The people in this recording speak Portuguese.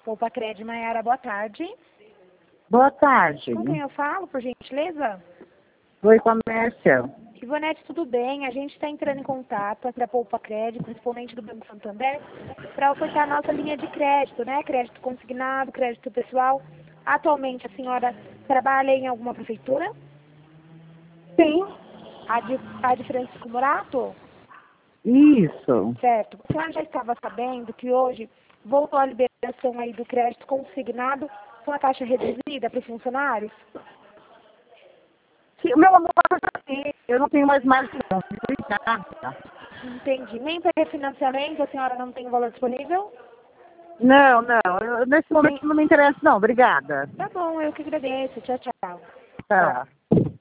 Poupa Cred, Maiara, boa tarde. Boa tarde. Com quem eu falo, por gentileza? Oi, comércio. Ivonete, tudo bem? A gente está entrando em contato aqui da Poupa Cred, correspondente do Banco Santander, para ofertar a nossa linha de crédito, né? Crédito consignado, crédito pessoal. Atualmente, a senhora trabalha em alguma prefeitura? Sim. A de Francisco Morato? Isso. Certo. A senhora já estava sabendo que hoje voltou a liberação aí do crédito consignado com a taxa reduzida para os funcionários? Sim, meu amor, eu já sei. Eu não tenho mais margem, não. Obrigada. Entendi. Nem para refinanciamento a senhora não tem o valor disponível? Não, não. Nesse momento não me interessa, não. Obrigada. Tá bom, eu que agradeço. Tchau, tchau. Tá.